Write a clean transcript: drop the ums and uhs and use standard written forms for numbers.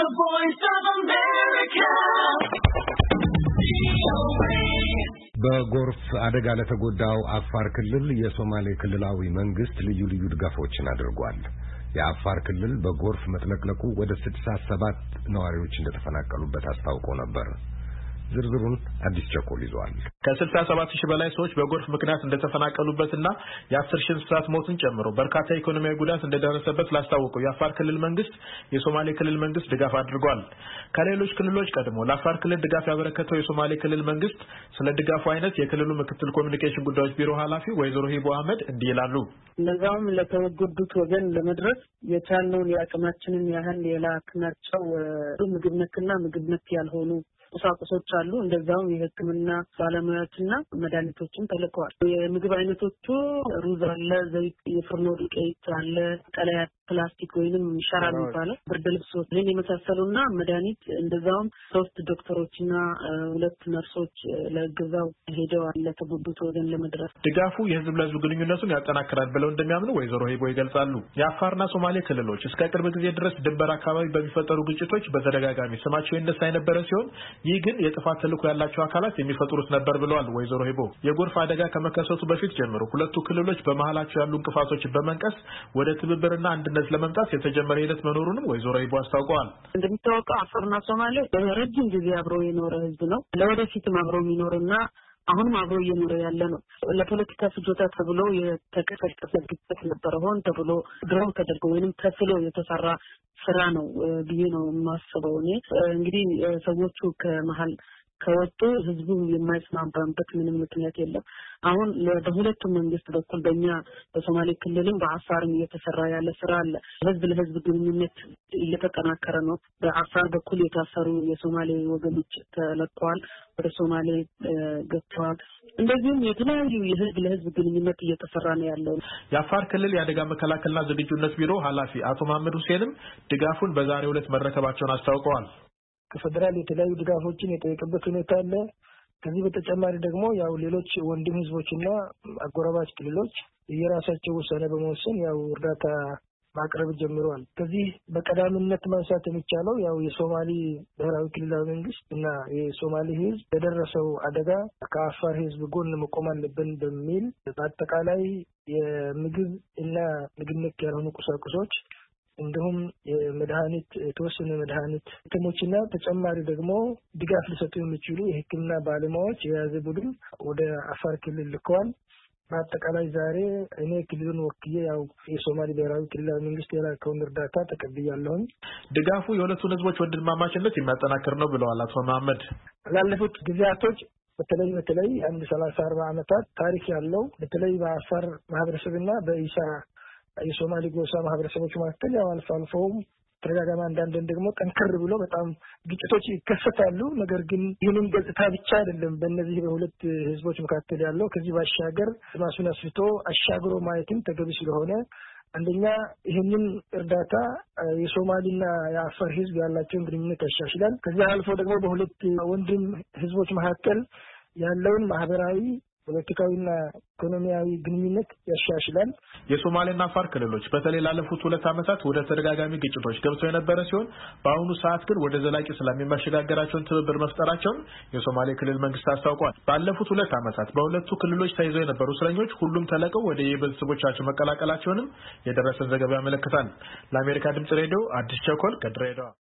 The Voice of America. በጎርፍ አደጋ ለተጎዳው አፋር ክልል የሶማሌ ክልላዊ መንግስት ልዩ ልዩ ድጋፎችን አድርጓል። የአፋር ክልል በጎርፍ መጥለቅለቁ ወደ 67 ነዋሪዎች እንደተፈናቀሉበት አስታውቆ ነበር። ዝርዝሩን አዲስ ቸኮል ይዟል። ከ67000 በላይ ሰዎች በጎርፍ ምክንያት እንደተፈናቀሉበትና የ10000 እንስሳት ሞትን ጨምሮ በርካታ ኢኮኖሚያዊ ጉዳት እንደደረሰበት ላስታወቀው የአፋር ክልል መንግስት የሶማሌ ክልል መንግስት ድጋፍ አድርጓል። ከሌሎች ክልሎች ቀድሞ ለአፋር ክልል ድጋፍ ያበረከተው የሶማሌ ክልል መንግስት ስለ ድጋፉ አይነት የክልሉ ምክትል ኮሚኒኬሽን ጉዳዮች ቢሮ ኃላፊ ወይዘሮ ሂቦ አህመድ እንዲህ ይላሉ። ለዛውም ለተጎዱት ወገን ለመድረስ የቻልነውን የአቅማችንን ያህል የላክናቸው ምግብ ነክና ምግብ ነክ ያልሆኑ ቁሳቁሶች አሉ። እንደዛው የሕክምና ባለሙያዎችና መድኃኒቶችም ተልከዋል። የምግብ አይነቶቹ ሩዝ አለ፣ ዘይት፣ የፍርኖ ዱቄት አለ፣ ቀለያ ፕላስቲክ ወይንም ሸራ የሚባለው ብርድ ልብሶች ይህን የመሳሰሉና መድኃኒት እንደዛውም 3 ዶክተሮችና 2 ነርሶች ለግዛው ሄደዋል ለተጎዱት ወገን ለመድረስ። ድጋፉ የህዝብ ለህዝብ ግንኙነቱን ያጠናክራል ብለው እንደሚያምኑ ወይዘሮ ሂቦ ይገልጻሉ። የአፋርና ሶማሌ ክልሎች እስከ ቅርብ ጊዜ ድረስ ድንበር አካባቢ በሚፈጠሩ ግጭቶች በተደጋጋሚ ስማቸው ይነሳ የነበረ ሲሆን ይህ ግን የጥፋት ተልዕኮ ያላቸው አካላት የሚፈጥሩት ነበር ብለዋል ወይዘሮ ሂቦ። የጎርፍ አደጋ ከመከሰቱ በፊት ጀምሮ ሁለቱ ክልሎች በመሃላቸው ያሉ እንቅፋቶችን በመንቀስ ወደ ትብብርና አንድነት ለመምጣት የተጀመረ ሂደት መኖሩንም ወይዘሮ ሂቦ አስታውቀዋል። እንደሚታወቀው አፋርና ሶማሌ በረጅም ጊዜ አብረው የኖረ ህዝብ ነው። ለወደፊትም አብረው የሚኖርና አሁንም አብሮ እየኖረ ያለ ነው። ለፖለቲካ ፍጆታ ተብሎ የተቀሰቀሰ ግጭት ነበር። ሆን ተብሎ ድሮም ተደርጎ ወይንም ተስሎ የተሰራ ስራ ነው ብዬ ነው የማስበው። እኔ እንግዲህ ሰዎቹ ከመሃል ከወጡ ህዝቡ የማይስማማበት ምንም ምክንያት የለም። አሁን በሁለቱም መንግስት በኩል በእኛ በሶማሌ ክልልም በአፋርም እየተሰራ ያለ ስራ አለ። ህዝብ ለህዝብ ግንኙነት እየተጠናከረ ነው። በአፋር በኩል የታሰሩ የሶማሌ ወገኖች ተለቀዋል፣ ወደ ሶማሌ ገብተዋል። እንደዚህም የተለያዩ የህዝብ ለህዝብ ግንኙነት እየተሰራ ነው ያለው። የአፋር ክልል የአደጋ መከላከልና ዝግጁነት ቢሮ ኃላፊ አቶ መሐመድ ሁሴንም ድጋፉን በዛሬው ዕለት መረከባቸውን አስታውቀዋል። ከፌደራል የተለያዩ ድጋፎችን የጠየቀበት ሁኔታ አለ። ከዚህ በተጨማሪ ደግሞ ያው ሌሎች ወንድም ህዝቦችና አጎራባች ክልሎች የራሳቸው ውሳኔ በመወሰን ያው እርዳታ ማቅረብ ጀምረዋል። ከዚህ በቀዳሚነት ማንሳት የሚቻለው ያው የሶማሌ ብሔራዊ ክልላዊ መንግስት እና የሶማሌ ህዝብ በደረሰው አደጋ ከአፋር ህዝብ ጎን መቆም አለብን በሚል በአጠቃላይ የምግብ እና ምግብ ነክ ያልሆኑ ቁሳቁሶች እንዲሁም የመድኃኒት የተወሰነ መድኃኒት ከተሞችና ተጨማሪ ደግሞ ድጋፍ ሊሰጡ የሚችሉ የሕክምና ባለሙያዎች የያዘ ቡድን ወደ አፋር ክልል ልከዋል። በአጠቃላይ ዛሬ እኔ ክልሉን ወክዬ ያው የሶማሌ ብሔራዊ ክልላዊ መንግስት የላከውን እርዳታ ተቀብያለሁኝ። ድጋፉ የሁለቱን ህዝቦች ወንድማማችነት የሚያጠናክር ነው ብለዋል አቶ መሐመድ። ላለፉት ጊዜያቶች በተለይ አንድ 30-40 ዓመታት ታሪክ ያለው በተለይ በአፋር ማህበረሰብና በኢሳ የሶማሌ ጎሳ ማህበረሰቦች መካከል ያው አልፎም ተደጋጋሚ አንዳንዴም ደግሞ ጠንከር ብሎ በጣም ግጭቶች ይከሰታሉ። ነገር ግን ይህንን ገጽታ ብቻ አይደለም በእነዚህ በሁለት ህዝቦች መካከል ያለው ከዚህ ባሻገር ማሱን አስፍቶ አሻግሮ ማየትም ተገቢ ስለሆነ አንደኛ ይህንን እርዳታ የሶማሌና የአፋር ህዝብ ያላቸውን ግንኙነት ያሻሽላል። ከዚህ አልፎ ደግሞ በሁለት ወንድም ህዝቦች መካከል ያለውን ማህበራዊ ፖለቲካዊና ኢኮኖሚያዊ ግንኙነት ያሻሽላል። የሶማሌና አፋር ክልሎች በተለይ ላለፉት 2 ዓመታት ወደ ተደጋጋሚ ግጭቶች ገብተው የነበረ ሲሆን በአሁኑ ሰዓት ግን ወደ ዘላቂ ሰላም የሚያሸጋግራቸውን ትብብር መፍጠራቸውን የሶማሌ ክልል መንግስት አስታውቋል። ባለፉት 2 ዓመታት በሁለቱ ክልሎች ተይዘው የነበሩ እስረኞች ሁሉም ተለቀው ወደ የቤተሰቦቻቸው መቀላቀላቸውንም የደረሰን ዘገባ ያመለክታል። ለአሜሪካ ድምጽ ሬዲዮ አዲስ ቸኮል ከድሬዳዋ